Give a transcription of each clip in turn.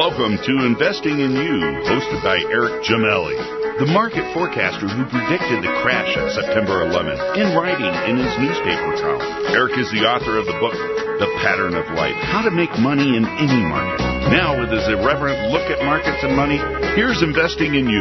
Welcome to Investing in You, hosted by Eric Gemelli, the market forecaster who predicted the crash of September 11th in writing in his newspaper column. Eric is the author of the book, The Pattern of Life, How to Make Money in Any Market. Now, with his irreverent look at markets and money, here's Investing in You.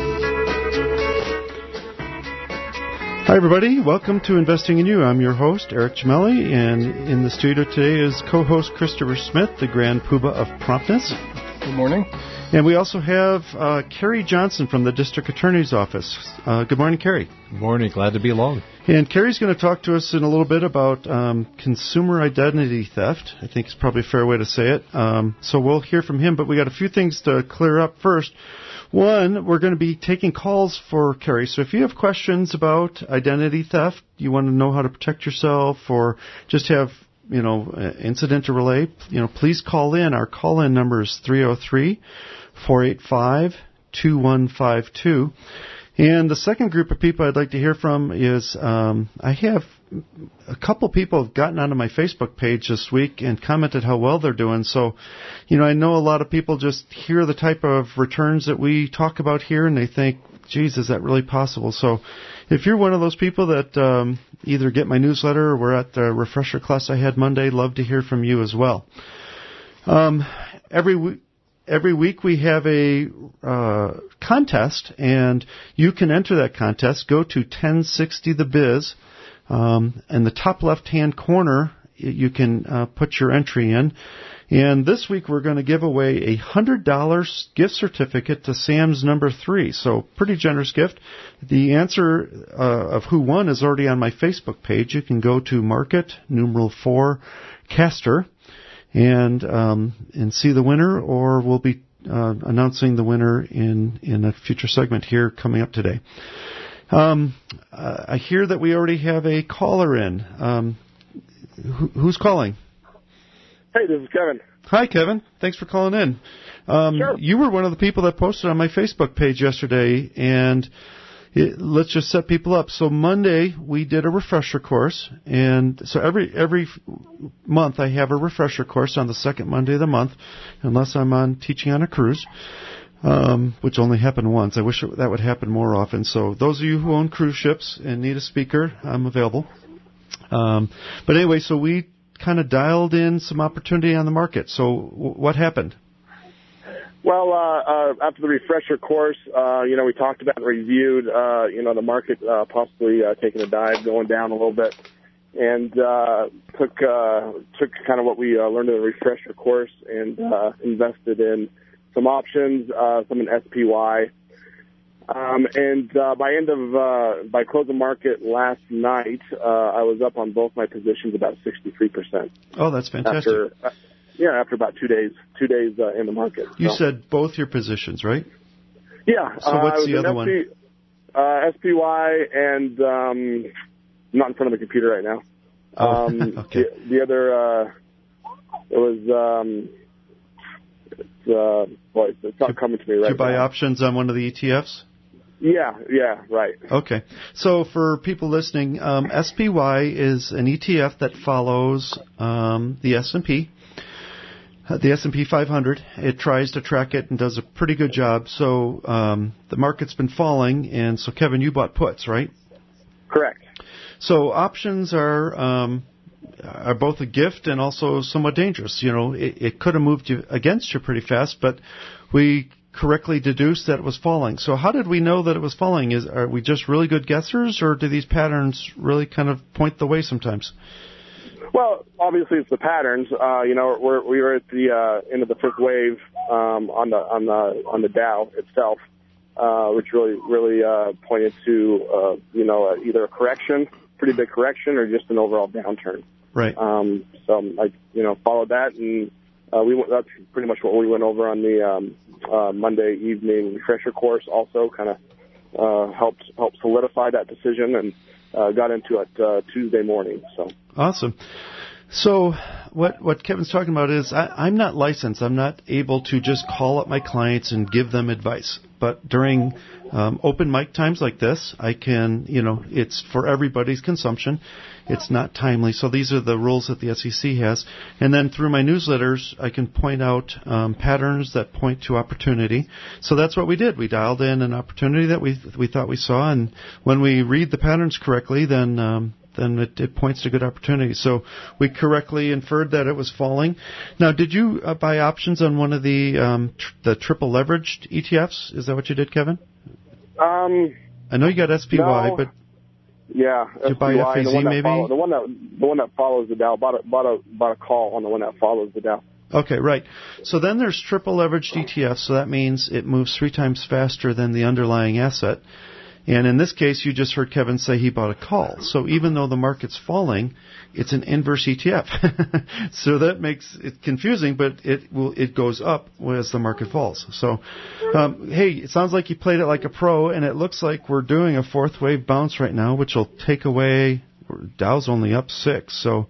Hi, everybody. Welcome to Investing in You. I'm your host, Eric Gemelli, and in the studio today is co-host Christopher Smith, the Grand Poobah of Promptness. Good morning. And we also have Carrie Johnson from the District Attorney's Office. Good morning, Carrie. Good morning. Glad to be along. And Carrie's going to talk to us in a little bit about consumer identity theft. I think it's probably a fair way to say it. So we'll hear from him, but we got a few things to clear up first. One, we're going to be taking calls for Carrie. So if you have questions about identity theft, you want to know how to protect yourself, or just have, incident to relay, please call in. Our call-in number is 303-485-2152. And the second group of people I'd like to hear from is I have a couple people have gotten onto my Facebook page this week and commented how well they're doing. So, I know a lot of people just hear the type of returns that we talk about here and they think, geez, is that really possible? So if you're one of those people that either get my newsletter or were at the refresher class I had Monday, love to hear from you as well. Every week we have a contest, and you can enter that contest. Go to 1060 The Biz. In the top left-hand corner, you can put your entry in. And this week we're going to give away a $100 gift certificate to Sam's number 3. So pretty generous gift. The answer of who won is already on my Facebook page. You can go to market, numeral 4, caster, and see the winner, or we'll be announcing the winner in a future segment here coming up today. I hear that we already have a caller in. Who's calling? Hey, this is Kevin. Hi, Kevin. Thanks for calling in. Sure. You were one of the people that posted on my Facebook page yesterday, and let's just set people up. So Monday we did a refresher course, and so every month I have a refresher course on the second Monday of the month, unless I'm teaching on a cruise, which only happened once. I wish that would happen more often. So those of you who own cruise ships and need a speaker, I'm available. But anyway, so we kind of dialed in some opportunity on the market. So what happened? Well, after the refresher course, we talked about and reviewed, the market possibly taking a dive, going down a little bit, and took kind of what we learned in the refresher course and invested in some options, some in SPY. And by close of market last night, I was up on both my positions about 63%. Oh, that's fantastic. After about 2 days in the market. You said both your positions, right? Yeah. So what's the other one? SPY and I'm not in front of the computer right now. Okay. The other, it was, it's not coming to me right now. Did you buy options on one of the ETFs? Yeah, right. Okay. So for people listening, SPY is an ETF that follows the S&P. The S&P 500. It tries to track it and does a pretty good job. So the market's been falling, and so Kevin, you bought puts, right? Correct. So options are both a gift and also somewhat dangerous. It could have moved you against you pretty fast, but we correctly deduced that it was falling. So how did we know that it was falling? Are we just really good guessers, or do these patterns really kind of point the way sometimes? Well, obviously it's the patterns. We were at the end of the fifth wave on the Dow itself, which really pointed to either a correction, pretty big correction, or just an overall downturn. Right. So I followed that, and that's pretty much what we went over on the Monday evening refresher course. Also, kind of helped solidify that decision, and got into it Tuesday morning. So awesome. So what Kevin's talking about is I'm not licensed. I'm not able to just call up my clients and give them advice. But during open mic times like this, I can, it's for everybody's consumption. It's not timely. So these are the rules that the SEC has. And then through my newsletters, I can point out patterns that point to opportunity. So that's what we did. We dialed in an opportunity that we thought we saw. And when we read the patterns correctly, then it points to good opportunity. So we correctly inferred that it was falling. Now, did you buy options on one of the triple leveraged ETFs? Is that what you did, Kevin? I know you got SPY, no. but yeah, did you buy FAZ maybe? The one that follows the Dow. Bought a call on the one that follows the Dow. Okay, right. So then there's triple leveraged ETFs. So that means it moves 3 times faster than the underlying asset. And in this case, you just heard Kevin say he bought a call. So even though the market's falling, it's an inverse ETF. So that makes it confusing, but it goes up as the market falls. So, hey, it sounds like you played it like a pro, and it looks like we're doing a fourth wave bounce right now, which will take away, Dow's only up 6. So,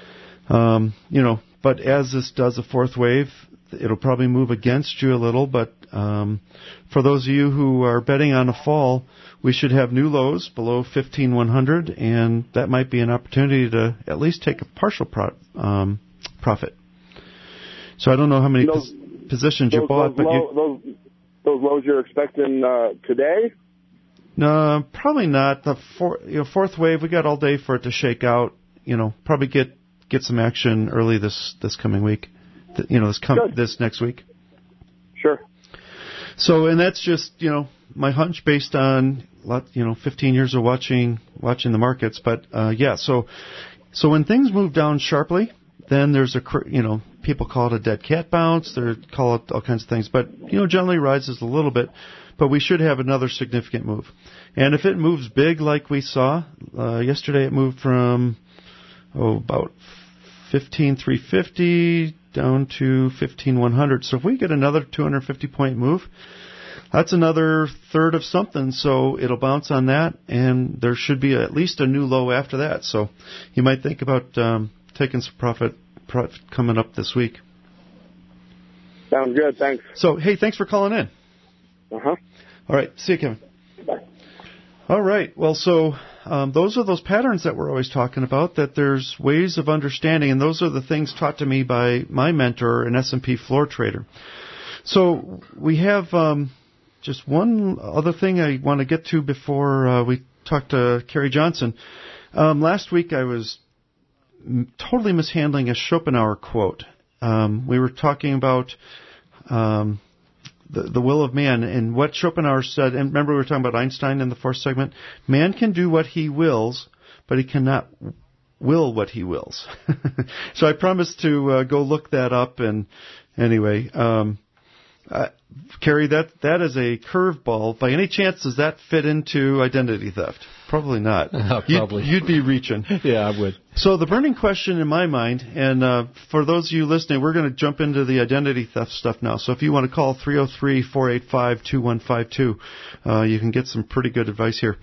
but as this does a fourth wave, it'll probably move against you a little, but for those of you who are betting on a fall, we should have new lows below 15,100, and that might be an opportunity to at least take a partial profit. So I don't know how many positions you bought, but those lows you're expecting today? No, probably not. The fourth wave, we got all day for it to shake out. Probably get some action early this coming week. This next week. Sure. So, and that's just, my hunch based on, 15 years of watching the markets. But, so when things move down sharply, then there's people call it a dead cat bounce. They call it all kinds of things. But, generally rises a little bit. But we should have another significant move. And if it moves big like we saw, yesterday it moved from, about 15,350 down to 15,100. So if we get another 250-point move, that's another third of something. So it'll bounce on that, and there should be at least a new low after that. So you might think about taking some profit coming up this week. Sounds good. Thanks. So, hey, thanks for calling in. Uh-huh. All right. See you, Kevin. Bye. All right. Well, so those are those patterns that we're always talking about, that there's ways of understanding, and those are the things taught to me by my mentor, an S&P floor trader. So we have just one other thing I want to get to before we talk to Kerry Johnson. Last week I was totally mishandling a Schopenhauer quote. We were talking about the will of man, and what Schopenhauer said, and remember we were talking about Einstein in the first segment, man can do what he wills, but he cannot will what he wills. So I promised to go look that up, and anyway, Kerry, that is a curveball. By any chance, does that fit into identity theft? Probably not. Probably. You'd be reaching. Yeah, I would. So the burning question in my mind, and for those of you listening, we're going to jump into the identity theft stuff now. So if you want to call 303-485-2152, you can get some pretty good advice here.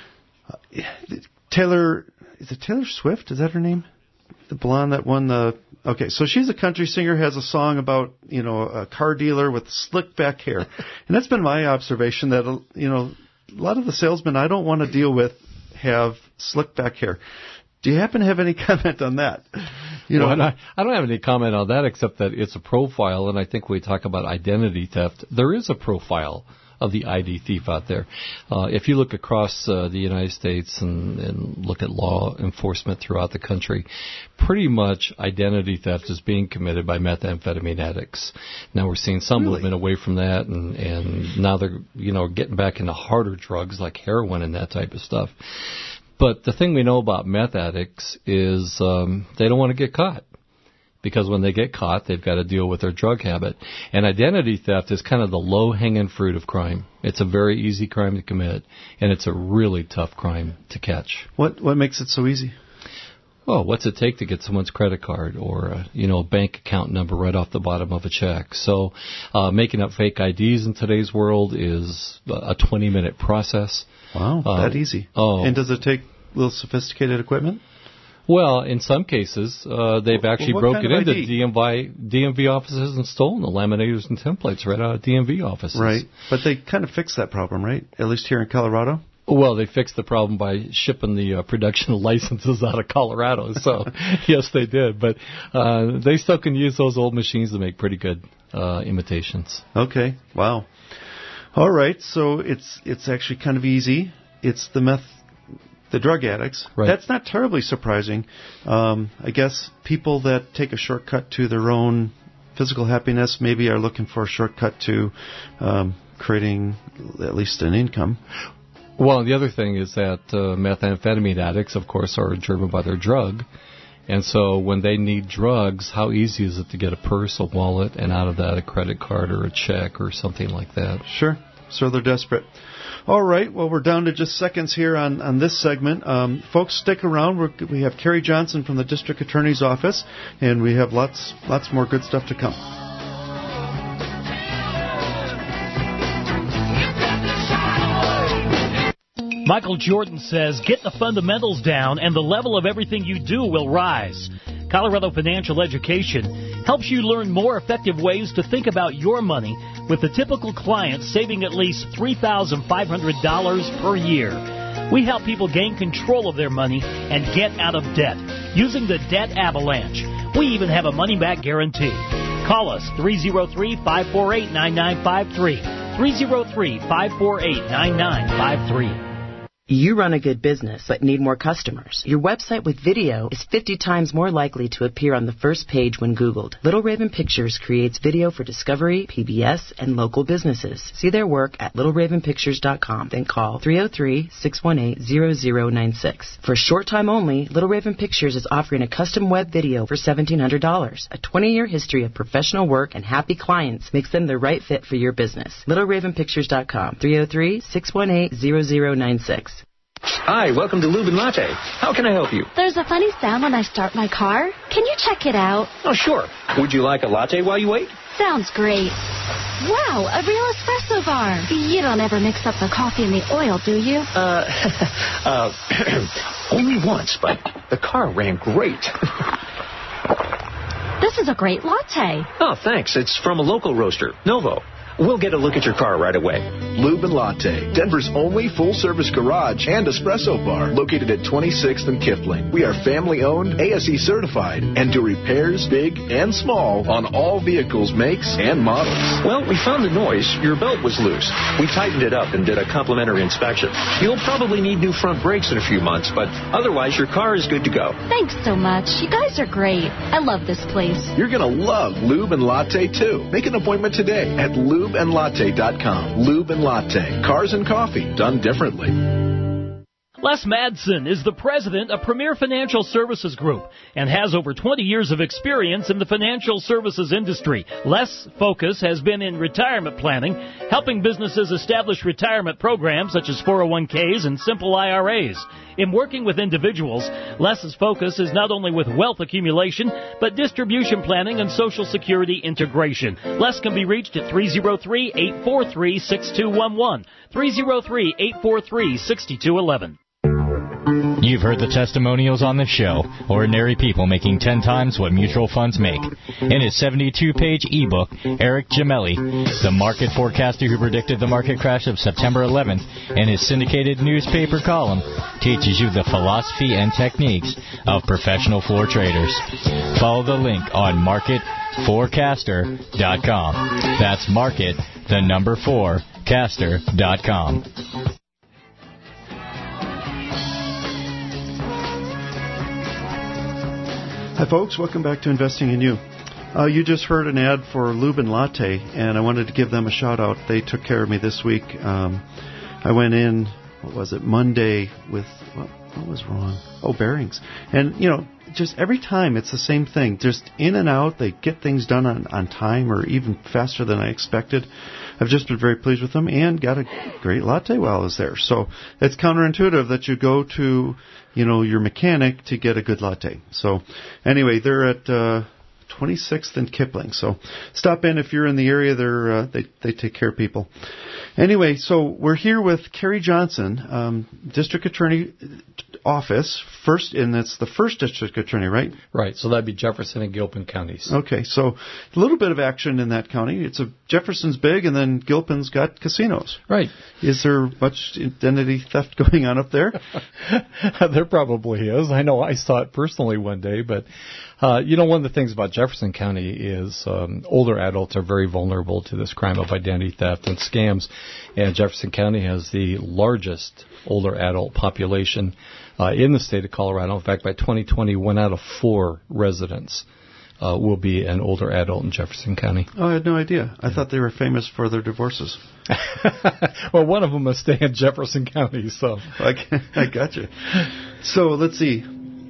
Taylor Swift? Is that her name? The blonde that won the... Okay, so she's a country singer, has a song about, a car dealer with slick back hair. And that's been my observation that, a lot of the salesmen I don't want to deal with have slick back hair. Do you happen to have any comment on that? Well, I don't have any comment on that except that it's a profile, and I think when we talk about identity theft, there is a profile of the ID thief out there. If you look across the United States and look at law enforcement throughout the country, pretty much identity theft is being committed by methamphetamine addicts. Now we're seeing some movement away from that, and now they're getting back into harder drugs like heroin and that type of stuff. But the thing we know about meth addicts is they don't want to get caught. Because when they get caught, they've got to deal with their drug habit. And identity theft is kind of the low-hanging fruit of crime. It's a very easy crime to commit, and it's a really tough crime to catch. What makes it so easy? Well, what's it take to get someone's credit card or a bank account number right off the bottom of a check? So making up fake IDs in today's world is a 20-minute process. Wow, that easy. And does it take a little sophisticated equipment? Well, in some cases, they've actually broken into DMV offices and stolen the laminators and templates right out of DMV offices. Right, but they kind of fixed that problem, right? At least here in Colorado? Well, they fixed the problem by shipping the production licenses out of Colorado. So, yes, they did. But they still can use those old machines to make pretty good imitations. Okay, wow. All right, so it's actually kind of easy. It's the drug addicts. Right. That's not terribly surprising. I guess people that take a shortcut to their own physical happiness maybe are looking for a shortcut to creating at least an income. Well, the other thing is that methamphetamine addicts, of course, are driven by their drug. And so when they need drugs, how easy is it to get a purse, a wallet, and out of that a credit card or a check or something like that? Sure. So they're desperate. All right. Well, we're down to just seconds here on this segment. Folks, stick around. We have Carrie Johnson from the District Attorney's Office, and we have lots more good stuff to come. Michael Jordan says, get the fundamentals down and the level of everything you do will rise. Colorado Financial Education helps you learn more effective ways to think about your money, with the typical client saving at least $3,500 per year. We help people gain control of their money and get out of debt using the Debt Avalanche. We even have a money-back guarantee. Call us 303-548-9953, 303-548-9953. You run a good business but need more customers. Your website with video is 50 times more likely to appear on the first page when Googled. Little Raven Pictures creates video for Discovery, PBS, and local businesses. See their work at littleravenpictures.com. Then call 303-618-0096. For a short time only, Little Raven Pictures is offering a custom web video for $1,700. A 20-year history of professional work and happy clients makes them the right fit for your business. littleravenpictures.com. 303-618-0096. Hi, welcome to Lube and Latte. How can I help you? There's a funny sound when I start my car. Can you check it out? Oh, sure. Would you like a latte while you wait? Sounds great. Wow, a real espresso bar. You don't ever mix up the coffee and the oil, do you? Only once, but the car ran great. This is a great latte. Oh, thanks. It's from a local roaster, Novo. We'll get a look at your car right away. Lube and Latte, Denver's only full-service garage and espresso bar, located at 26th and Kipling. We are family-owned, ASE certified, and do repairs big and small on all vehicles, makes, and models. Well, we found the noise. Your belt was loose. We tightened it up and did a complimentary inspection. You'll probably need new front brakes in a few months, but otherwise your car is good to go. Thanks so much. You guys are great. I love this place. You're going to love Lube and Latte, too. Make an appointment today at lubeandlatte.com. Lube and Latte. Cars and coffee done differently. Les Madsen is the president of Premier Financial Services Group and has over 20 years of experience in the financial services industry. Les' focus has been in retirement planning, helping businesses establish retirement programs such as 401ks and simple IRAs. In working with individuals, Les' focus is not only with wealth accumulation, but distribution planning and Social Security integration. Les can be reached at 303-843-6211, 303-843-6211. You've heard the testimonials on the show. Ordinary people making 10 times what mutual funds make. In his 72-page ebook, Eric Gemelli, the market forecaster who predicted the market crash of September 11th, and his syndicated newspaper column, teaches you the philosophy and techniques of professional floor traders. Follow the link on marketforecaster.com. That's market, the number 4, caster.com. Hi, folks. Welcome back to Investing in You. You just heard an ad for Lube and Latte, and I wanted to give them a shout-out. They took care of me this week. I went in, Monday with, what was wrong? Oh, bearings. And, just every time it's the same thing. Just in and out. They get things done on time or even faster than I expected. I've just been very pleased with them and got a great latte while I was there. So it's counterintuitive that you go to, your mechanic to get a good latte. So anyway, they're at 26th and Kipling. So stop in if you're in the area. They take care of people. Anyway, so we're here with Carrie Johnson, District Attorney office, and it's the first district attorney, right? Right, so that'd be Jefferson and Gilpin counties. Okay, so a little bit of action in that county. Jefferson's big, and then Gilpin's got casinos. Right. Is there much identity theft going on up there? There probably is. I know I saw it personally one day, but one of the things about Jefferson County is older adults are very vulnerable to this crime of identity theft and scams, and Jefferson County has the largest older adult population in the state of Colorado. In fact, by 2020, 1 out of 4 residents will be an older adult in Jefferson County. Oh, I had no idea. I thought they were famous for their divorces. Well, one of them must stay in Jefferson County, so. I gotcha. So let's see.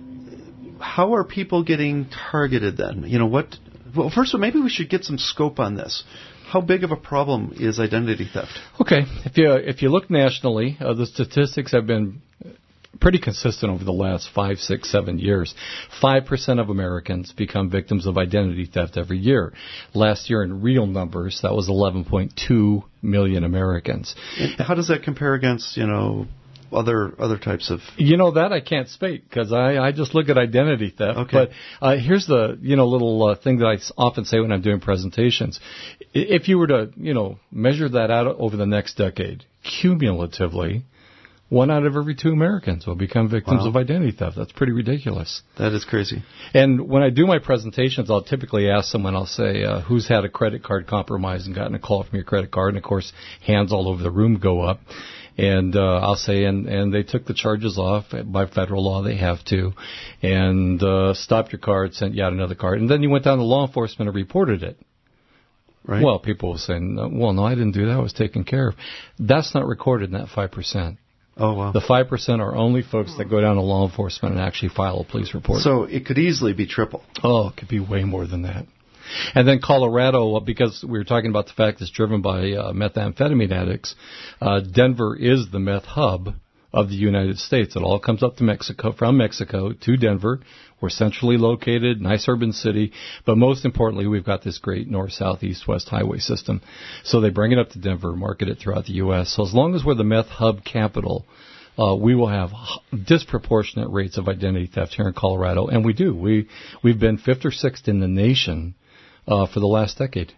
How are people getting targeted then? Well, first of all, maybe we should get some scope on this. How big of a problem is identity theft? Okay. If you look nationally, the statistics have been pretty consistent over the last 5, 6, 7 years. 5% of Americans become victims of identity theft every year. Last year, in real numbers, that was 11.2 million Americans. And how does that compare against, other types of... That I can't speak because I just look at identity theft. Okay. But here's the little thing that I often say when I'm doing presentations. If you were to measure that out over the next decade, cumulatively, 1 out of every 2 Americans will become victims of identity theft. That's pretty ridiculous. That is crazy. And when I do my presentations, I'll typically ask someone, I'll say, who's had a credit card compromised and gotten a call from your credit card? And, of course, hands all over the room go up. And I'll say, and they took the charges off. By federal law, they have to. And stopped your card, sent you out another card. And then you went down to law enforcement and reported it. Right. Well, people will say, well, no, I didn't do that. I was taken care of. That's not recorded in that 5%. Oh, wow. The 5% are only folks that go down to law enforcement and actually file a police report. So it could easily be triple. Oh, it could be way more than that. And then Colorado, because we were talking about the fact it's driven by methamphetamine addicts, Denver is the meth hub of the United States. It all comes up to Mexico, from Mexico to Denver. We're centrally located, nice urban city, but most importantly, we've got this great north, south, east, west highway system. So they bring it up to Denver, market it throughout the U.S. So as long as we're the meth hub capital, we will have disproportionate rates of identity theft here in Colorado, and we do. We've been 5th or 6th in the nation for the last decade.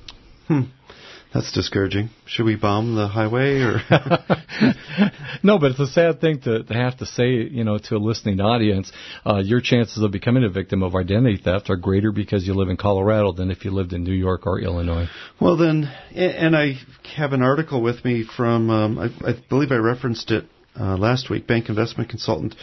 That's discouraging. Should we bomb the highway? Or No, but it's a sad thing to have to say, to a listening audience. Your chances of becoming a victim of identity theft are greater because you live in Colorado than if you lived in New York or Illinois. Well, then, and I have an article with me from, I believe I referenced it last week, Bank Investment Consultant.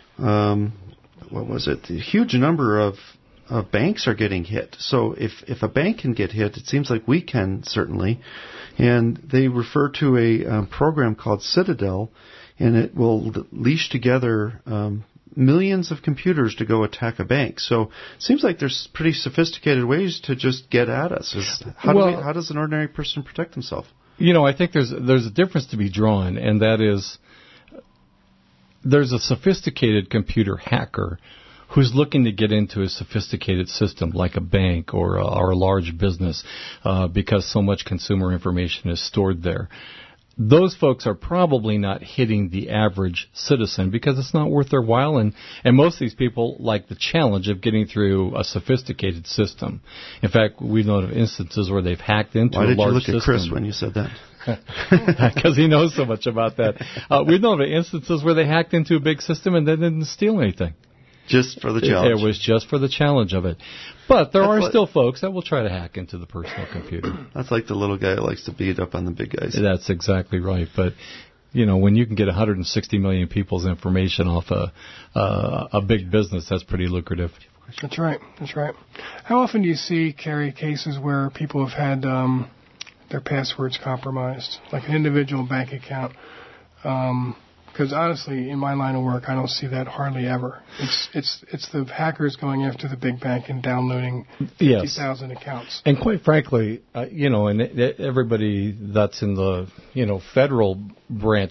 What was it? A huge number of banks are getting hit. So if a bank can get hit, it seems like we can certainly. And they refer to a program called Citadel, and it will leash together millions of computers to go attack a bank. So it seems like there's pretty sophisticated ways to just get at us. How does an ordinary person protect himself? I think there's a difference to be drawn, and that is there's a sophisticated computer hacker who's looking to get into a sophisticated system like a bank or a large business because so much consumer information is stored there. Those folks are probably not hitting the average citizen because it's not worth their while, and most of these people like the challenge of getting through a sophisticated system. In fact, we know of instances where they've hacked into a large system. Why did you look at Chris when you said that? Because he knows so much about that. We've known of instances where they hacked into a big system and they didn't steal anything. Just for the challenge. It was just for the challenge of it. But there are still folks that will try to hack into the personal computer. That's like the little guy who likes to beat up on the big guys. That's exactly right. But, when you can get 160 million people's information off a big business, that's pretty lucrative. That's right. How often do you see, Kerry, cases where people have had their passwords compromised, like an individual bank account? Because honestly, in my line of work, I don't see that hardly ever. It's the hackers going after the big bank and downloading 50,000 accounts. And quite frankly, and everybody that's in the federal branch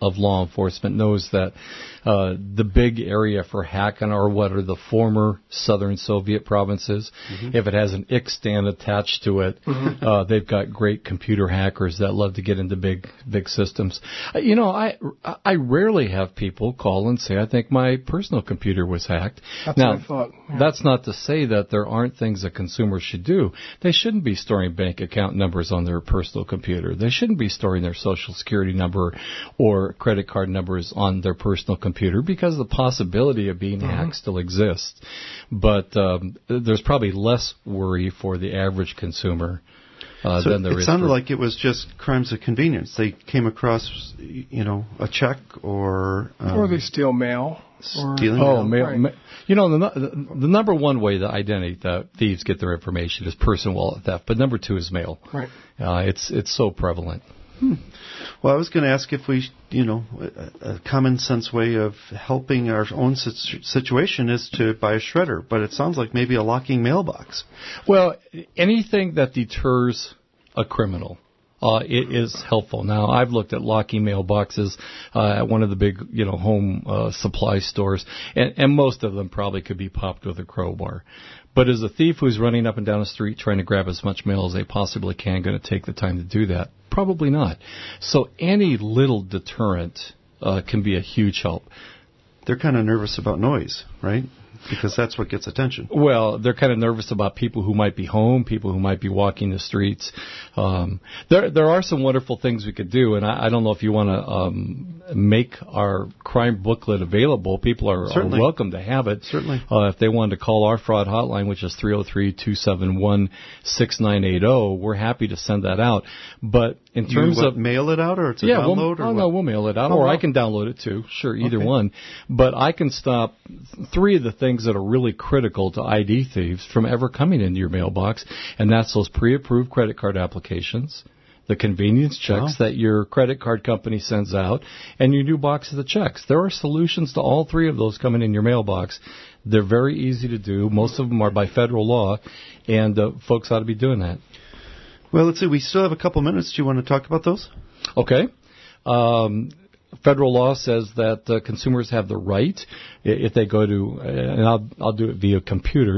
of law enforcement knows that the big area for hacking are what are the former southern Soviet provinces. Mm-hmm. If it has an Ixtan attached to it, they've got great computer hackers that love to get into big systems. I rarely have people call and say, I think my personal computer was hacked. That's now, what I thought. Yeah. That's not to say that there aren't things that consumers should do. They shouldn't be storing bank account numbers on their personal computer. They shouldn't be storing their social security number or credit card numbers on their personal computer because the possibility of being hacked still exists. But there's probably less worry for the average consumer than there is. It sounded like it was just crimes of convenience. They came across, a check or they steal mail. Stealing mail. Right. The number one way that identity thieves get their information is person wallet theft, but number two is mail. Right. It's so prevalent. Well, I was going to ask if we, a common sense way of helping our own situation is to buy a shredder, but it sounds like maybe a locking mailbox. Well, anything that deters a criminal. It is helpful. Now, I've looked at locking mailboxes at one of the big, home supply stores, and most of them probably could be popped with a crowbar. But is a thief who's running up and down the street trying to grab as much mail as they possibly can going to take the time to do that? Probably not. So any little deterrent can be a huge help. They're kind of nervous about noise, right? Because that's what gets attention. Well, they're kind of nervous about people who might be home, people who might be walking the streets. There are some wonderful things we could do, and I don't know if you want to make our crime booklet available. People are welcome to have it. Certainly. If they wanted to call our fraud hotline, which is 303-271-6980, we're happy to send that out. But in terms of mail it out, or it's a download? We'll mail it out, or I can download it too. Sure, either one. But I can stop three of the things that are really critical to ID thieves from ever coming into your mailbox, and that's those pre-approved credit card applications, the convenience checks that your credit card company sends out, and your new boxes of checks. There are solutions to all three of those coming in your mailbox. They're very easy to do. Most of them are by federal law, and folks ought to be doing that. Well, let's see. We still have a couple minutes. Do you want to talk about those? Okay. Federal law says that consumers have the right, if they go to, and I'll do it via computer,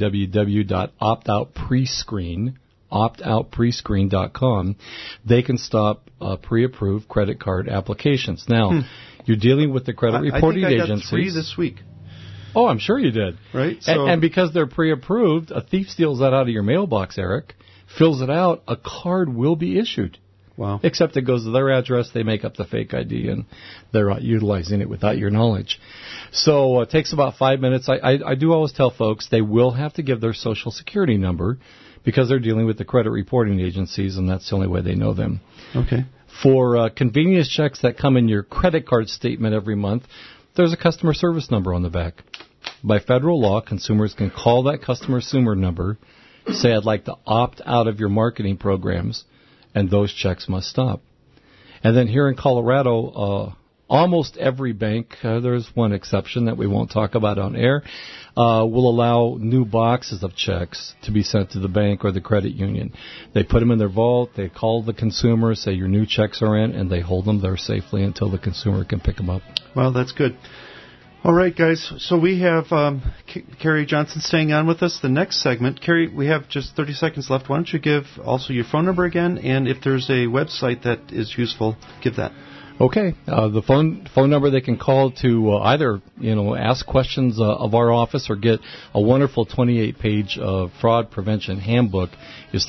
optoutprescreen.com, they can stop pre-approved credit card applications. Now, you're dealing with the credit reporting agencies. I think I got 3 this week. Oh, I'm sure you did. Right. So, and because they're pre-approved, a thief steals that out of your mailbox, Eric, fills it out, a card will be issued. Wow. Except it goes to their address, they make up the fake ID, and they're utilizing it without your knowledge. So it takes about 5 minutes. I do always tell folks they will have to give their Social Security number because they're dealing with the credit reporting agencies, and that's the only way they know them. Okay. For convenience checks that come in your credit card statement every month, there's a customer service number on the back. By federal law, consumers can call that customer service number, say, I'd like to opt out of your marketing programs, and those checks must stop. And then here in Colorado, almost every bank, there's one exception that we won't talk about on air, will allow new boxes of checks to be sent to the bank or the credit union. They put them in their vault, they call the consumer, say your new checks are in, and they hold them there safely until the consumer can pick them up. Well, that's good. All right, guys. So we have Carrie Johnson staying on with us. The next segment, Carrie, we have just 30 seconds left. Why don't you give also your phone number again, and if there's a website that is useful, give that. Okay. The phone number they can call to either ask questions of our office or get a wonderful 28-page fraud prevention handbook is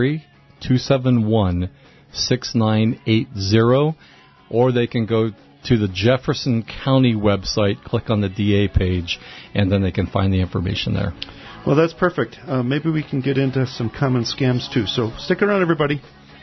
303-271-6980, or they can go to the Jefferson County website, click on the DA page, and then they can find the information there. Well, that's perfect. Maybe we can get into some common scams, too. So stick around, everybody.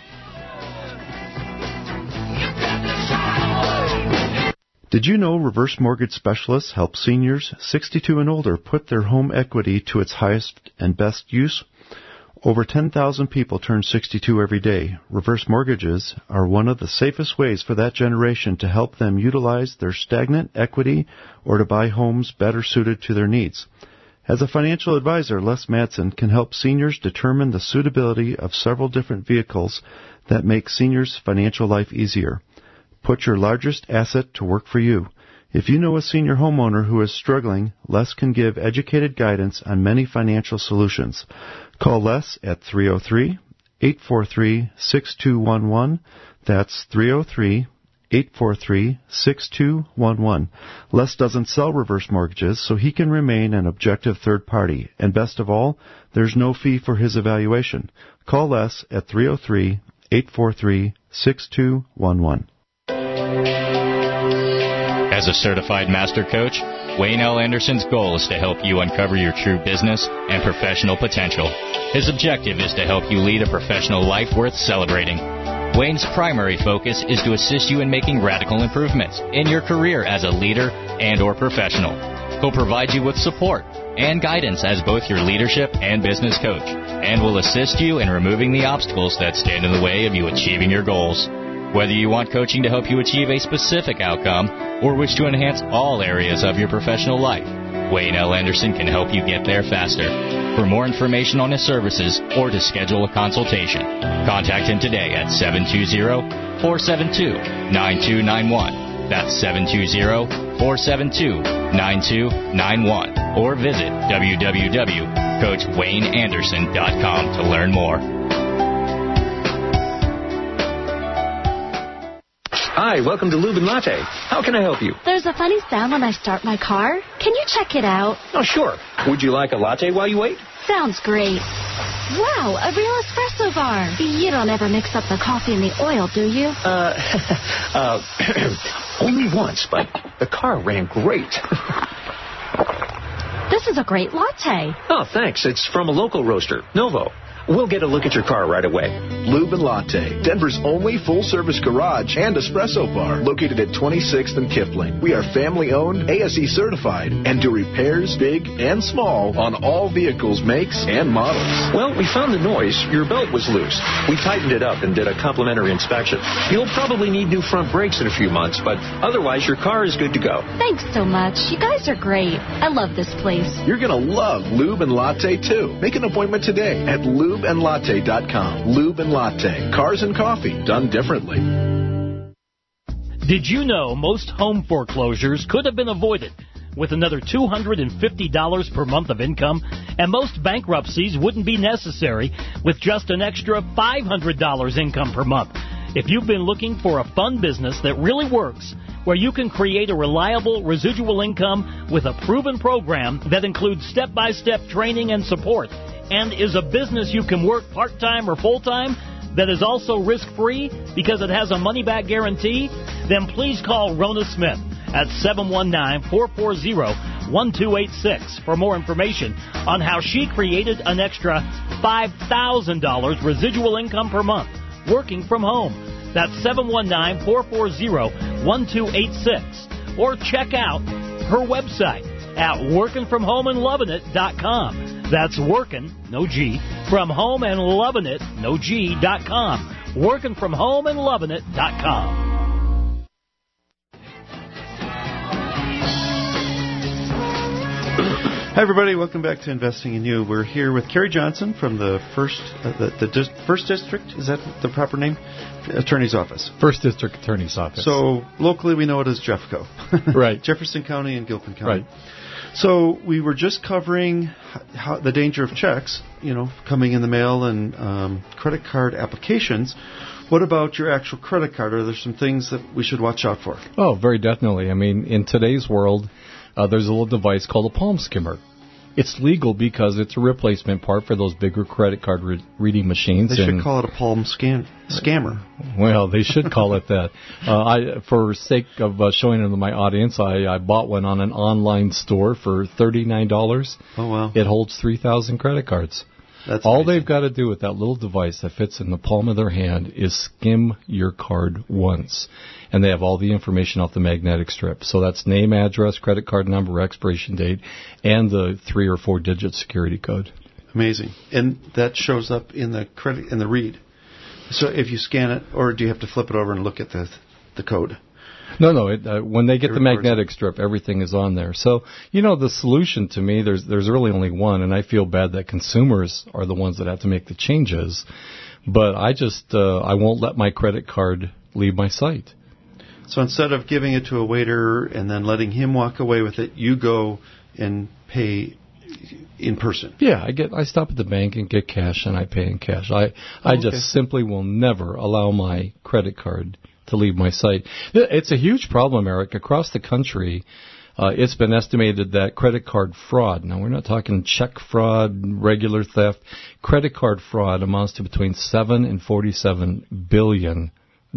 Did you know Reverse Mortgage Specialists help seniors 62 and older put their home equity to its highest and best use? Over 10,000 people turn 62 every day. Reverse mortgages are one of the safest ways for that generation to help them utilize their stagnant equity or to buy homes better suited to their needs. As a financial advisor, Les Madsen can help seniors determine the suitability of several different vehicles that make seniors' financial life easier. Put your largest asset to work for you. If you know a senior homeowner who is struggling, Les can give educated guidance on many financial solutions. Call Les at 303-843-6211. That's 303-843-6211. Les doesn't sell reverse mortgages, so he can remain an objective third party. And best of all, there's no fee for his evaluation. Call Les at 303-843-6211. As a certified master coach, Wayne L. Anderson's goal is to help you uncover your true business and professional potential. His objective is to help you lead a professional life worth celebrating. Wayne's primary focus is to assist you in making radical improvements in your career as a leader and or professional. He'll provide you with support and guidance as both your leadership and business coach, and will assist you in removing the obstacles that stand in the way of you achieving your goals. Whether you want coaching to help you achieve a specific outcome or wish to enhance all areas of your professional life, Wayne L. Anderson can help you get there faster. For more information on his services or to schedule a consultation, contact him today at 720-472-9291. That's 720-472-9291. Or visit www.coachwayneanderson.com to learn more. Hi, welcome to Lube and Latte. How can I help you? There's a funny sound when I start my car. Can you check it out? Oh, sure. Would you like a latte while you wait? Sounds great. Wow, a real espresso bar. You don't ever mix up the coffee and the oil, do you? Only once, but the car ran great. This is a great latte. Oh, thanks. It's from a local roaster, Novo. We'll get a look at your car right away. Lube and Latte, Denver's only full-service garage and espresso bar, located at 26th and Kipling. We are family-owned, ASE certified, and do repairs big and small on all vehicles, makes, and models. Well, we found the noise. Your belt was loose. We tightened it up and did a complimentary inspection. You'll probably need new front brakes in a few months, but otherwise your car is good to go. Thanks so much. You guys are great. I love this place. You're going to love Lube and Latte, too. Make an appointment today at lubeandlatte.com. Lube and Latte. Cars and coffee done differently. Did you know most home foreclosures could have been avoided with another $250 per month of income, and most bankruptcies wouldn't be necessary with just an extra $500 income per month? If you've been looking for a fun business that really works, where you can create a reliable residual income with a proven program that includes step-by-step training and support, and is a business you can work part-time or full-time, that is also risk-free because it has a money-back guarantee, then please call Rona Smith at 719-440-1286 for more information on how she created an extra $5,000 residual income per month working from home. That's 719-440-1286. Or check out her website at workingfromhomeandlovingit.com. That's working, no G, from home and loving it, no G.com. Workingfromhomeandlovingit.com. Hi, everybody. Welcome back to Investing in You. We're here with Kerry Johnson from the First District. Is that the proper name? Attorney's Office. First District Attorney's Office. So locally we know it as Jeffco. Right. Jefferson County and Gilpin County. Right. So we were just covering how the danger of checks, coming in the mail and credit card applications. What about your actual credit card? Are there some things that we should watch out for? Oh, very definitely. I mean, in today's world, there's a little device called a palm skimmer. It's legal because it's a replacement part for those bigger credit card reading machines. They should call it a palm scammer. Well, they should call it that. For sake of showing it to my audience, I bought one on an online store for $39. Oh, wow. It holds 3,000 credit cards. That's all amazing. They've got to do with that little device that fits in the palm of their hand is skim your card once. And they have all the information off the magnetic strip. So that's name, address, credit card number, expiration date, and the 3 or 4 digit security code. Amazing. And that shows up in the read. So if you scan it, or do you have to flip it over and look at the code? No. When they get the magnetic strip, everything is on there. So, the solution to me, there's really only one, and I feel bad that consumers are the ones that have to make the changes. But I won't let my credit card leave my site. So instead of giving it to a waiter and then letting him walk away with it, you go and pay in person. Yeah, I stop at the bank and get cash, and I pay in cash. I just simply will never allow my credit card to leave my site. It's a huge problem, Eric, across the country. It's been estimated that credit card fraud, now we're not talking check fraud, regular theft, credit card fraud amounts to between $7 and $47 billion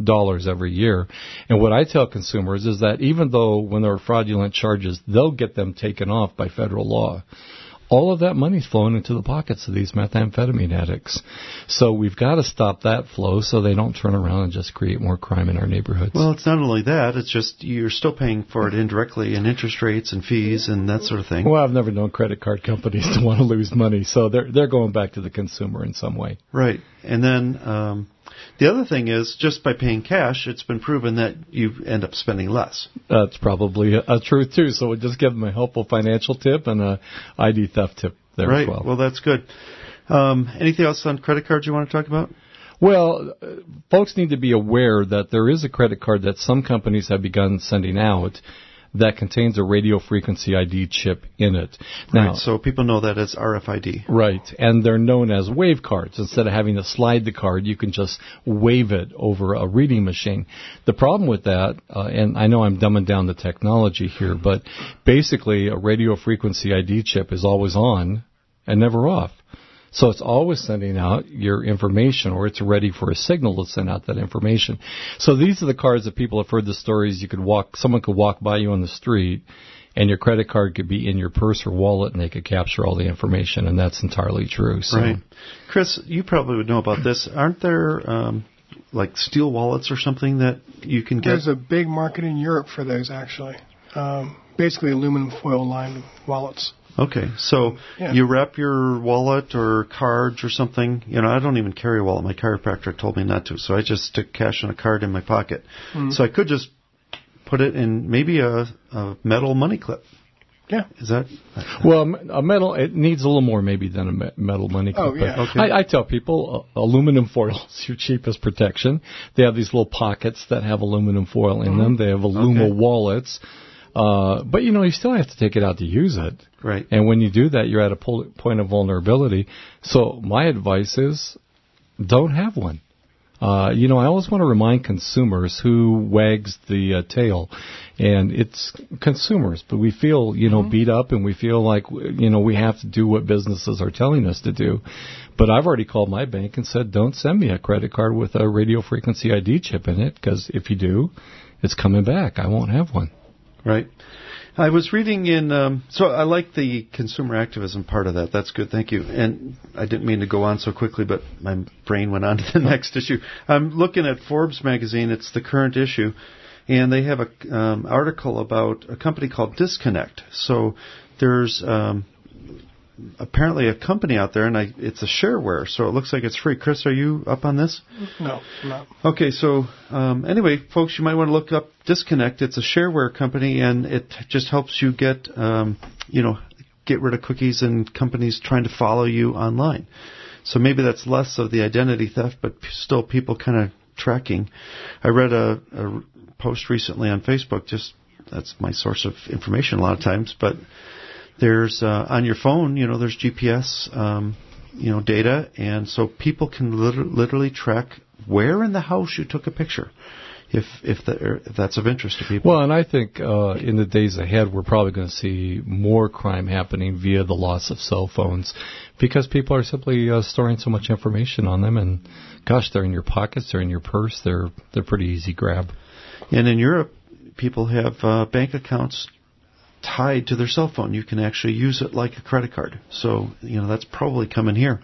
every year. And what I tell consumers is that even though when there are fraudulent charges, they'll get them taken off by federal law, all of that money's flowing into the pockets of these methamphetamine addicts. So we've got to stop that flow so they don't turn around and just create more crime in our neighborhoods. Well, it's not only that, it's just you're still paying for it indirectly in interest rates and fees and that sort of thing. Well, I've never known credit card companies to want to lose money, so they're going back to the consumer in some way. Right. And then the other thing is, just by paying cash, it's been proven that you end up spending less. That's probably a truth, too. So we'll just give them a helpful financial tip and a ID theft tip there as well. Right. Well, that's good. Anything else on credit cards you want to talk about? Well, folks need to be aware that there is a credit card that some companies have begun sending out that contains a radio frequency ID chip in it. Now, right, so people know that as RFID. Right, and they're known as wave cards. Instead of having to slide the card, you can just wave it over a reading machine. The problem with that, and I know I'm dumbing down the technology here, but basically a radio frequency ID chip is always on and never off. So it's always sending out your information, or it's ready for a signal to send out that information. So these are the cards that people have heard the stories. Someone could walk by you on the street, and your credit card could be in your purse or wallet, and they could capture all the information, and that's entirely true. So. Right. Chris, you probably would know about this. Aren't there like steel wallets or something that you can get? There's a big market in Europe for those, actually. Basically aluminum foil-lined wallets. Okay, so you wrap your wallet or cards or something. You know, I don't even carry a wallet. My chiropractor told me not to, so I just stick cash and a card in my pocket. Mm-hmm. So I could just put it in maybe a metal money clip. Yeah. Is that? Well, a metal, it needs a little more maybe than a metal money clip. Oh, yeah. Okay. I tell people aluminum foil is your cheapest protection. They have these little pockets that have aluminum foil in them. They have Aluma wallets. But, you still have to take it out to use it. Right. And when you do that, you're at a point of vulnerability. So my advice is don't have one. I always want to remind consumers who wags the tail. And it's consumers. But we feel, beat up, and we feel like, we have to do what businesses are telling us to do. But I've already called my bank and said, don't send me a credit card with a radio frequency ID chip in it, because if you do, it's coming back. I won't have one. Right. I was reading so I like the consumer activism part of that. That's good. Thank you. And I didn't mean to go on so quickly, but my brain went on to the next issue. I'm looking at Forbes magazine. It's the current issue. And they have a article about a company called Disconnect. So there's apparently a company out there, and it's a shareware, so it looks like it's free. Chris, are you up on this? No, I'm not. Okay, so anyway, folks, you might want to look up Disconnect. It's a shareware company, and it just helps you get rid of cookies and companies trying to follow you online. So maybe that's less of the identity theft, but still people kind of tracking. I read a post recently on Facebook, that's my source of information a lot of times, but there's on your phone, there's GPS, data, and so people can literally track where in the house you took a picture, if that's of interest to people. Well, and I think in the days ahead, we're probably going to see more crime happening via the loss of cell phones, because people are simply storing so much information on them, and gosh, they're in your pockets, they're in your purse, they're pretty easy grab. And in Europe, people have bank accounts tied to their cell phone. You can actually use it like a credit card. So, that's probably coming here.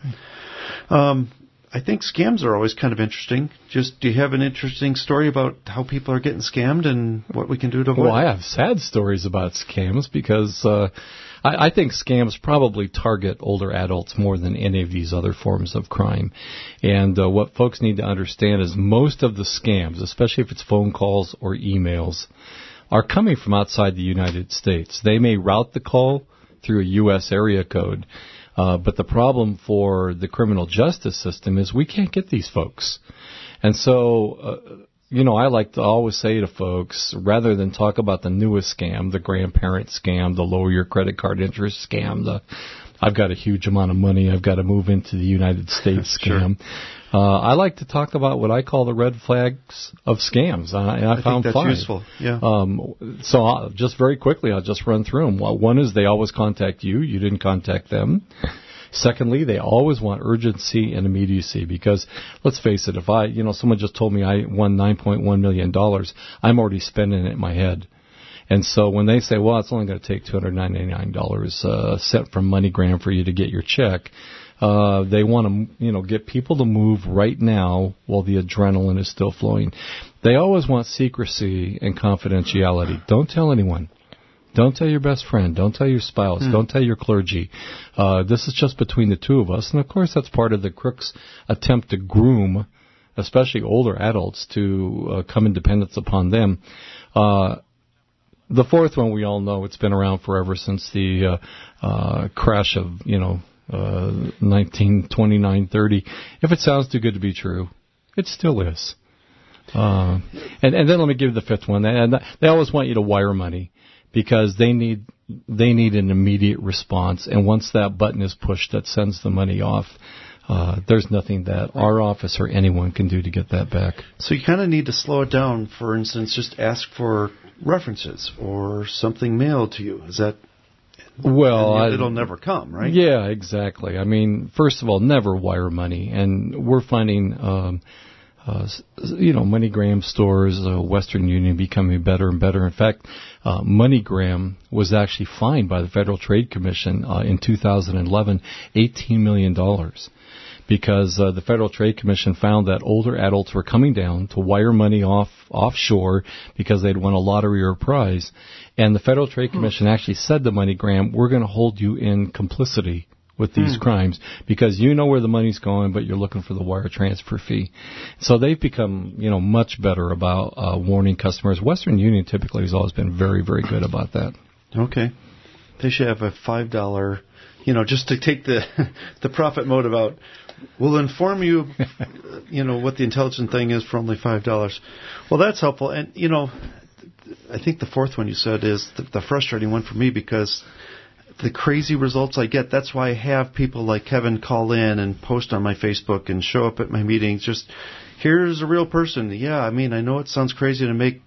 I think scams are always kind of interesting. Do you have an interesting story about how people are getting scammed and what we can do to avoid? Well, I have sad stories about scams, because I think scams probably target older adults more than any of these other forms of crime. And what folks need to understand is most of the scams, especially if it's phone calls or emails, are coming from outside the United States. They may route the call through a U.S. area code, but the problem for the criminal justice system is we can't get these folks. And so I like to always say to folks, rather than talk about the newest scam, the grandparent scam, the lower your credit card interest scam, I've got a huge amount of money, I've got to move into the United States scam. Sure. I like to talk about what I call the red flags of scams, and I found think that's useful. Yeah. So just very quickly, I'll just run through them. Well, one is they always contact you. You didn't contact them. Secondly, they always want urgency and immediacy because, let's face it, if someone just told me I won $9.1 million, I'm already spending it in my head. And so when they say, well, it's only going to take $299 sent from MoneyGram for you to get your check, they want to, get people to move right now while the adrenaline is still flowing. They always want secrecy and confidentiality. Don't tell anyone. Don't tell your best friend. Don't tell your spouse. Don't tell your clergy. This is just between the two of us. And, of course, that's part of the crook's attempt to groom, especially older adults, to come in dependence upon them. The fourth one we all know. It's been around forever since the crash of, 1929-30. If it sounds too good to be true, it still is. And then let me give you the fifth one. And they always want you to wire money, because they need an immediate response, and once that button is pushed that sends the money off, there's nothing that our office or anyone can do to get that back. So you kind of need to slow it down. For instance, just ask for references or something mailed to you. Is that... Well, it'll never come, right? Yeah, exactly. I mean, first of all, never wire money, and we're finding... MoneyGram stores, Western Union becoming better and better. In fact, MoneyGram was actually fined by the Federal Trade Commission in 2011 $18 million because the Federal Trade Commission found that older adults were coming down to wire money offshore because they'd won a lottery or a prize. And the Federal Trade Commission actually said to MoneyGram, we're going to hold you in complicity with these crimes because you know where the money's going, but you're looking for the wire transfer fee. So they've become, much better about warning customers. Western Union typically has always been very, very good about that. Okay. They should have a $5, just to take the profit motive out. We'll inform you, what the intelligent thing is for only $5. Well, that's helpful. And, I think the fourth one you said is the frustrating one for me because the crazy results I get, that's why I have people like Kevin call in and post on my Facebook and show up at my meetings. Just, here's a real person. Yeah, I mean, I know it sounds crazy to make,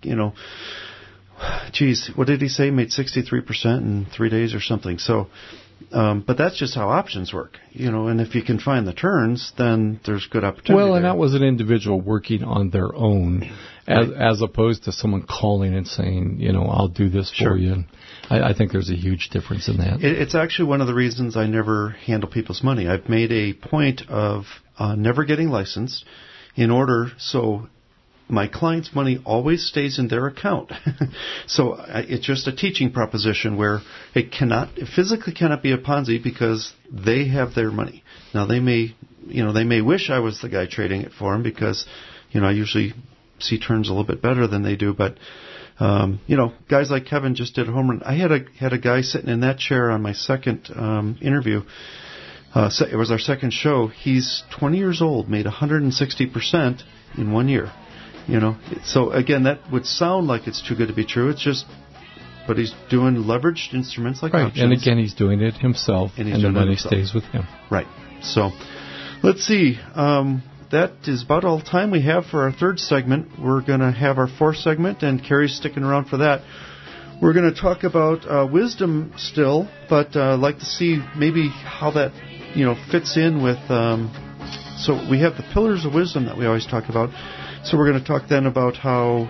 what did he say? Made 63% in 3 days or something. So, but that's just how options work, and if you can find the turns, then there's good opportunity. Well, and that was an individual working on their own as opposed to someone calling and saying, I'll do this for you. I think there's a huge difference in that. It's actually one of the reasons I never handle people's money. I've made a point of never getting licensed in order so my client's money always stays in their account. So it's just a teaching proposition where it physically cannot be a Ponzi because they have their money. Now they may wish I was the guy trading it for them because, I usually see turns a little bit better than they do, but guys like Kevin just did a home run. I had a guy sitting in that chair on my second interview. It was our second show. He's 20 years old, made 160% in 1 year. So again, that would sound like it's too good to be true. It's just, but he's doing leveraged instruments like options. And again, he's doing it himself, and the money stays with him. Right. So, let's see. That is about all the time we have for our third segment. We're going to have our fourth segment, and Carrie's sticking around for that. We're going to talk about wisdom still, but I'd like to see maybe how that fits in with. So we have the pillars of wisdom that we always talk about. So we're going to talk then about how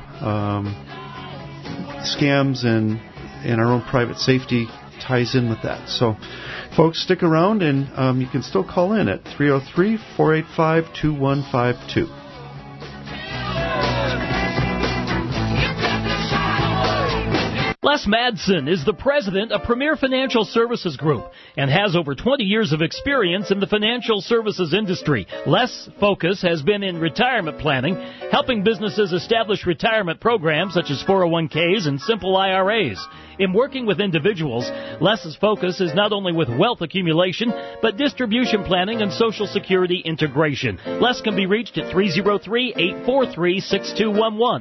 scams and our own private safety ties in with that. So, folks, stick around, and you can still call in at 303-485-2152. Les Madsen is the president of Premier Financial Services Group and has over 20 years of experience in the financial services industry. Les' focus has been in retirement planning, helping businesses establish retirement programs such as 401ks and simple IRAs. In working with individuals, Les' focus is not only with wealth accumulation, but distribution planning and Social Security integration. Les can be reached at 303-843-6211,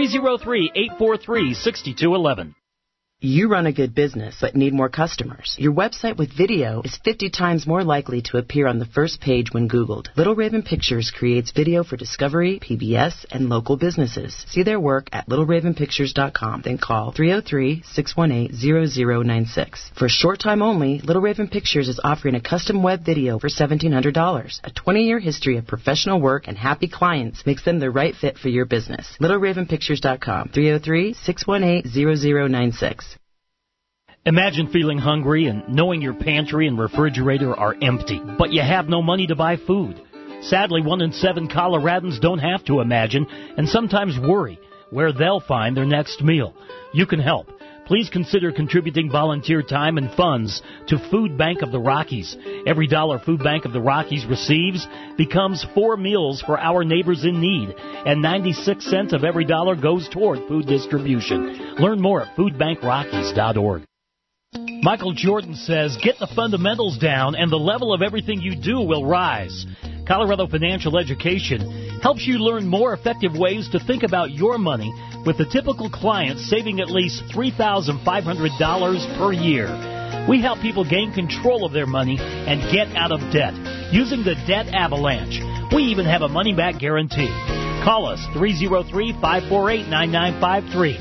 303-843-6211. You run a good business, but need more customers. Your website with video is 50 times more likely to appear on the first page when Googled. Little Raven Pictures creates video for Discovery, PBS, and local businesses. See their work at littleravenpictures.com. Then call 303-618-0096. For a short time only, Little Raven Pictures is offering a custom web video for $1,700. A 20-year history of professional work and happy clients makes them the right fit for your business. littleravenpictures.com. 303-618-0096. Imagine feeling hungry and knowing your pantry and refrigerator are empty, but you have no money to buy food. Sadly, 1 in 7 Coloradans don't have to imagine and sometimes worry where they'll find their next meal. You can help. Please consider contributing volunteer time and funds to Food Bank of the Rockies. Every dollar Food Bank of the Rockies receives becomes 4 meals for our neighbors in need, and 96 cents of every dollar goes toward food distribution. Learn more at foodbankrockies.org. Michael Jordan says, get the fundamentals down and the level of everything you do will rise. Colorado Financial Education helps you learn more effective ways to think about your money, with the typical client saving at least $3,500 per year. We help people gain control of their money and get out of debt using the Debt Avalanche. We even have a money-back guarantee. Call us 303-548-9953,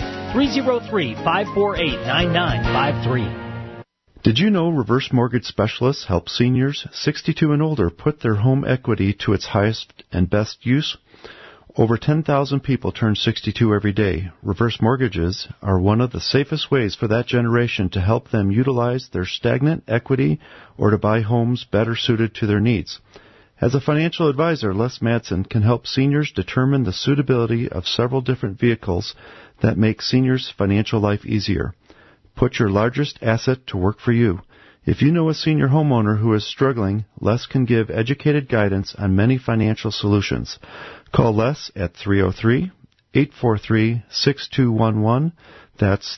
303-548-9953. Did you know Reverse Mortgage Specialists help seniors 62 and older put their home equity to its highest and best use? Over 10,000 people turn 62 every day. Reverse mortgages are one of the safest ways for that generation to help them utilize their stagnant equity or to buy homes better suited to their needs. As a financial advisor, Les Madsen can help seniors determine the suitability of several different vehicles that make seniors' financial life easier. Put your largest asset to work for you. If you know a senior homeowner who is struggling, Les can give educated guidance on many financial solutions. Call Les at 303-843-6211. That's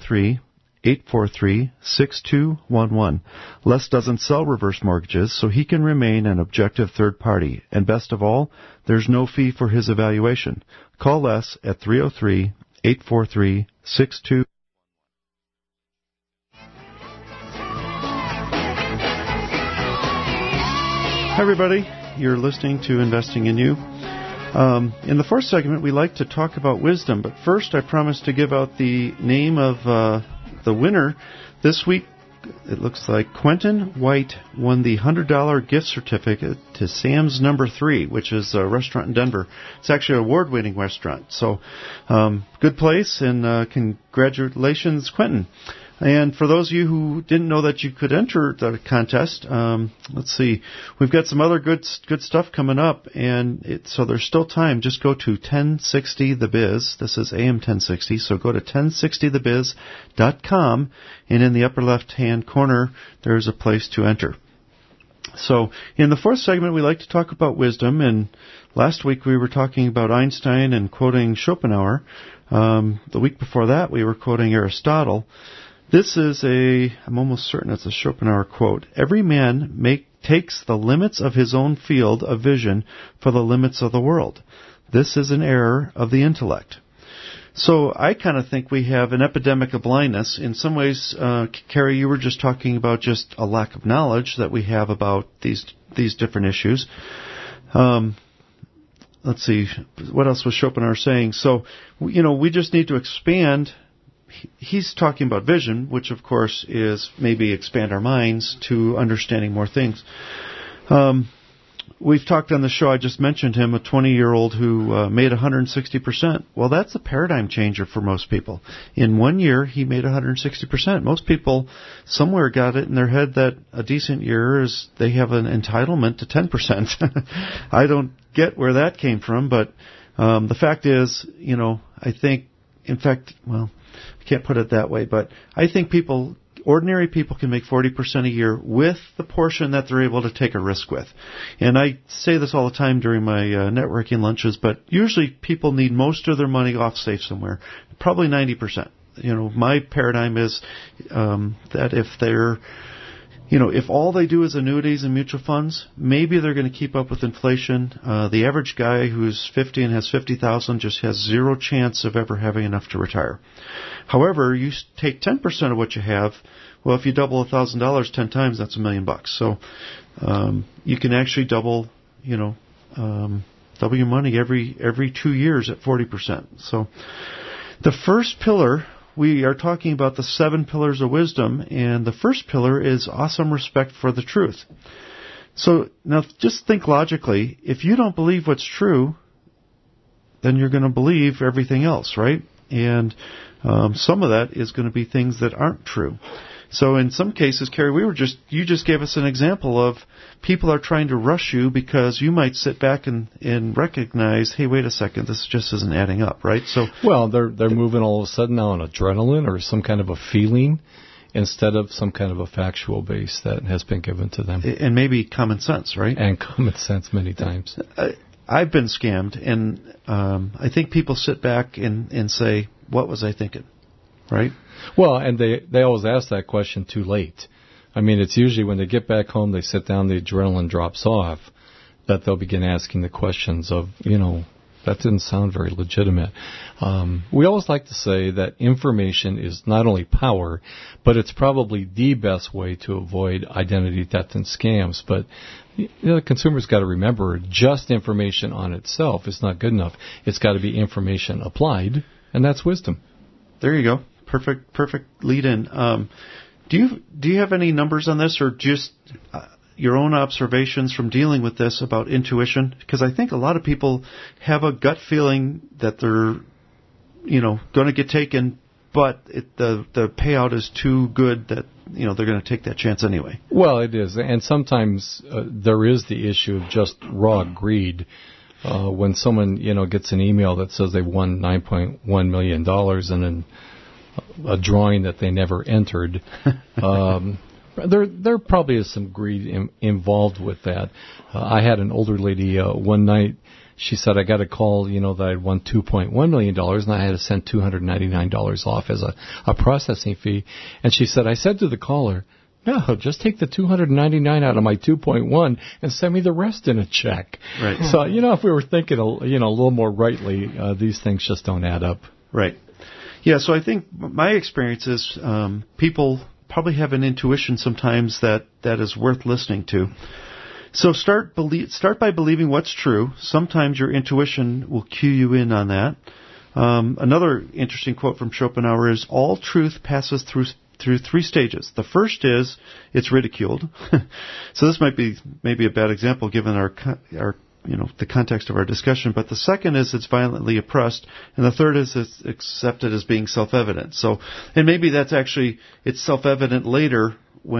303-843-6211. Les doesn't sell reverse mortgages, so he can remain an objective third party. And best of all, there's no fee for his evaluation. Call Les at 303-843-6211. Hi, everybody. You're listening to Investing in You. In the first segment, we like to talk about wisdom, but first I promised to give out the name of the winner. This week, it looks like Quentin White won the $100 gift certificate to Sam's No. 3, which is a restaurant in Denver. It's actually an award-winning restaurant. So, good place, and congratulations, Quentin. And for those of you who didn't know that you could enter the contest, let's see, we've got some other good stuff coming up, and so there's still time. Just go to 1060 The Biz. This is AM 1060, so go to 1060thebiz.com, and in the upper left-hand corner, there's a place to enter. So in the fourth segment, we like to talk about wisdom, and last week we were talking about Einstein and quoting Schopenhauer. The week before that, we were quoting Aristotle. This is I'm almost certain it's a Schopenhauer quote. Every man takes the limits of his own field of vision for the limits of the world. This is an error of the intellect. So I kind of think we have an epidemic of blindness. In some ways, Carrie, you were just talking about just a lack of knowledge that we have about these different issues. Let's see, what else was Schopenhauer saying? So, we just need to expand. He's talking about vision, which of course is maybe expand our minds to understanding more things. We've talked on the show, I just mentioned him, a 20-year-old who made 160%. Well, that's a paradigm changer for most people. In 1 year, he made 160%. Most people somewhere got it in their head that a decent year is they have an entitlement to 10%. I don't get where that came from, but the fact is, I think in fact, well, I can't put it that way, but I think ordinary people can make 40% a year with the portion that they're able to take a risk with. And I say this all the time during my networking lunches, but usually people need most of their money off safe somewhere, probably 90%. My paradigm is that if they're, if all they do is annuities and mutual funds, maybe they're going to keep up with inflation. The average guy who's 50 and has $50,000 just has zero chance of ever having enough to retire. However, you take 10% of what you have. Well, if you double $1,000 10 times, that's $1 million. So you can actually double your money every 2 years at 40%. So the first pillar, we are talking about the 7 pillars of wisdom, and the first pillar is awesome respect for the truth. So now just think logically. If you don't believe what's true, then you're going to believe everything else, right? And some of that is going to be things that aren't true. So in some cases, Carrie, you just gave us an example of people are trying to rush you because you might sit back and recognize, hey, wait a second, this just isn't adding up, right? So well, they're moving all of a sudden now on adrenaline or some kind of a feeling instead of some kind of a factual base that has been given to them. And maybe common sense, right? And common sense many times. I've been scammed, and I think people sit back and say, what was I thinking, right? Well, and they always ask that question too late. I mean, it's usually when they get back home, they sit down, the adrenaline drops off, that they'll begin asking the questions of, that didn't sound very legitimate. We always like to say that information is not only power, but it's probably the best way to avoid identity theft and scams. But the consumer's got to remember, just information on itself is not good enough. It's got to be information applied, and that's wisdom. There you go. Perfect lead in. Do you have any numbers on this, or just your own observations from dealing with this about intuition? Because I think a lot of people have a gut feeling that they're, going to get taken, but the payout is too good that they're going to take that chance anyway. Well, it is, and sometimes there is the issue of just raw greed. When someone gets an email that says they won $9.1 million and then a drawing that they never entered, there probably is some greed involved with that. I had an older lady one night. She said, I got a call, that I'd won $2.1 million, and I had to send $299 off as a processing fee. And she said, I said to the caller, no, just take the $299 out of my 2.1 and send me the rest in a check. Right. So, if we were thinking, a little more rightly, these things just don't add up. Right. Yeah, so I think my experience is people probably have an intuition sometimes that is worth listening to. So start by believing what's true. Sometimes your intuition will cue you in on that. Another interesting quote from Schopenhauer is, all truth passes through 3 stages. The first is it's ridiculed. So this might be maybe a bad example given our the context of our discussion, but the second is it's violently oppressed, and the third is it's accepted as being self-evident. So, and maybe that's actually, it's self-evident later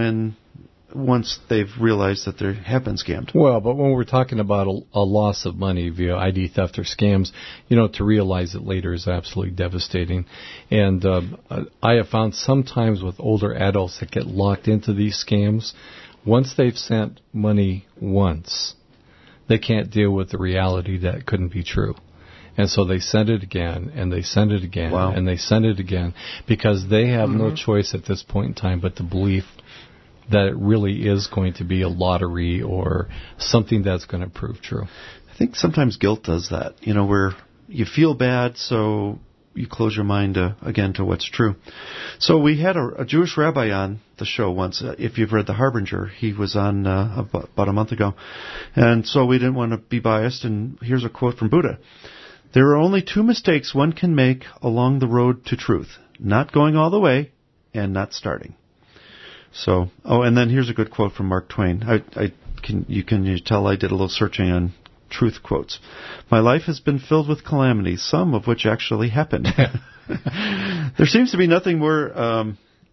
once they've realized that they have been scammed. Well, but when we're talking about a loss of money via ID theft or scams, to realize it later is absolutely devastating. And I have found sometimes with older adults that get locked into these scams, once they've sent money once, they can't deal with the reality that it couldn't be true. And so they send it again, and they send it again, wow. and they send it again, because they have no choice at this point in time but the belief that it really is going to be a lottery or something that's going to prove true. I think sometimes guilt does that, where you feel bad, so you close your mind again to what's true. So we had a Jewish rabbi on the show once. If you've read The Harbinger, he was on about a month ago. And so we didn't want to be biased, and here's a quote from Buddha. There are only 2 mistakes one can make along the road to truth: not going all the way and not starting. So, and then here's a good quote from Mark Twain. You can tell I did a little searching on truth quotes. My life has been filled with calamities, some of which actually happened. There seems to be nothing more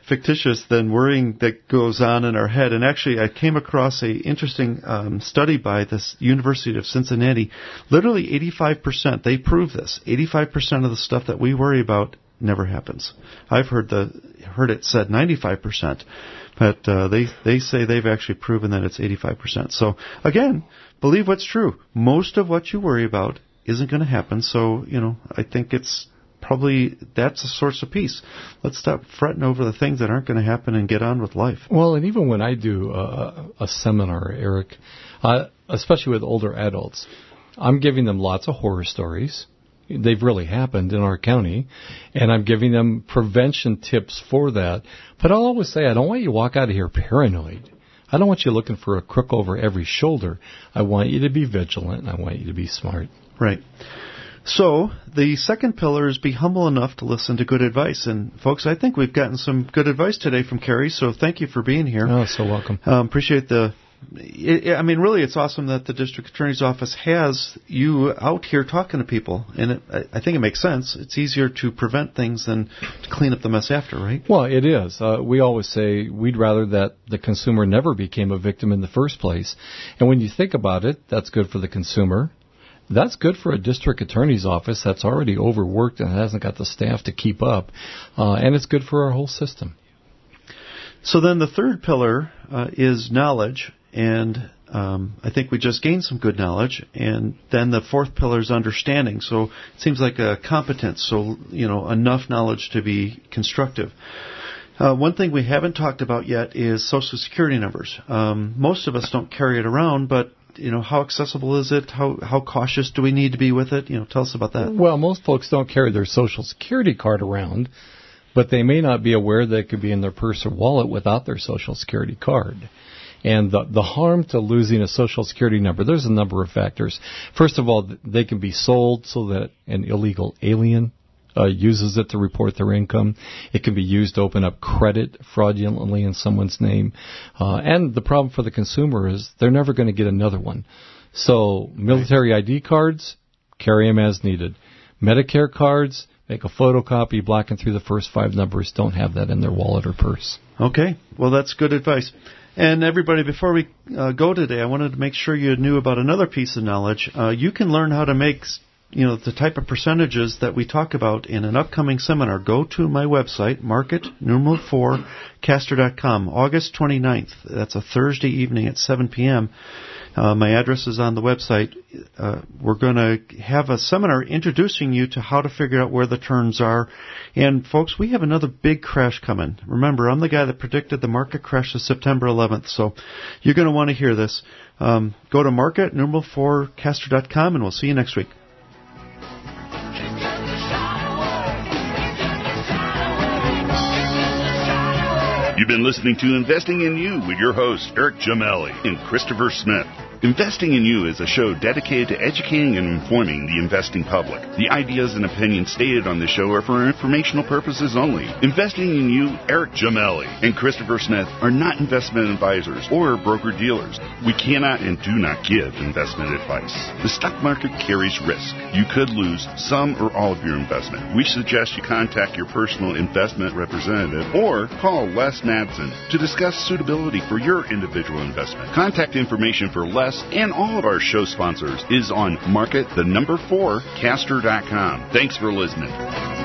fictitious than worrying that goes on in our head. And actually, I came across a interesting study by this University of Cincinnati. Literally 85%, they prove this, 85% of the stuff that we worry about never happens. I've heard it said 95%, but they say they've actually proven that it's 85%. So again, believe what's true. Most of what you worry about isn't going to happen. So, I think it's probably that's a source of peace. Let's stop fretting over the things that aren't going to happen and get on with life. Well, and even when I do a seminar, Eric, especially with older adults, I'm giving them lots of horror stories. They've really happened in our county, and I'm giving them prevention tips for that. But I'll always say, I don't want you to walk out of here paranoid. I don't want you looking for a crook over every shoulder. I want you to be vigilant, and I want you to be smart. Right. So the second pillar is be humble enough to listen to good advice. And, folks, I think we've gotten some good advice today from Carrie, so thank you for being here. Oh, so welcome. Appreciate really, it's awesome that the district attorney's office has you out here talking to people, and I think it makes sense. It's easier to prevent things than to clean up the mess after, right? Well, it is. We always say we'd rather that the consumer never became a victim in the first place. And when you think about it, that's good for the consumer. That's good for a district attorney's office that's already overworked and hasn't got the staff to keep up. And it's good for our whole system. So then the third pillar is knowledge. And I think we just gained some good knowledge. And then the fourth pillar is understanding. So it seems like a competence. So, enough knowledge to be constructive. One thing we haven't talked about yet is Social Security numbers. Most of us don't carry it around, but how accessible is it? How cautious do we need to be with it? Tell us about that. Well, most folks don't carry their Social Security card around, but they may not be aware that it could be in their purse or wallet without their Social Security card. And the harm to losing a Social Security number, there's a number of factors. First of all, they can be sold so that an illegal alien uses it to report their income. It can be used to open up credit fraudulently in someone's name. And the problem for the consumer is they're never going to get another one. So military ID cards, carry them as needed. Medicare cards, make a photocopy, blacking through the first 5 numbers. Don't have that in their wallet or purse. Okay. Well, that's good advice. And everybody, before we go today, I wanted to make sure you knew about another piece of knowledge. You can learn how to make the type of percentages that we talk about in an upcoming seminar. Go to my website, market4caster.com, August 29th. That's a Thursday evening at 7 p.m. My address is on the website. We're going to have a seminar introducing you to how to figure out where the turns are. And, folks, we have another big crash coming. Remember, I'm the guy that predicted the market crash of September 11th, so you're going to want to hear this. Go to market4caster.com, and we'll see you next week. You've been listening to Investing in You with your hosts, Eric Gemelli and Christopher Smith. Investing in You is a show dedicated to educating and informing the investing public. The ideas and opinions stated on this show are for informational purposes only. Investing in You, Eric Gemelli and Christopher Smith are not investment advisors or broker-dealers. We cannot and do not give investment advice. The stock market carries risk. You could lose some or all of your investment. We suggest you contact your personal investment representative or call Les Madsen to discuss suitability for your individual investment. Contact information for Les and all of our show sponsors is on market4caster.com. Thanks for listening.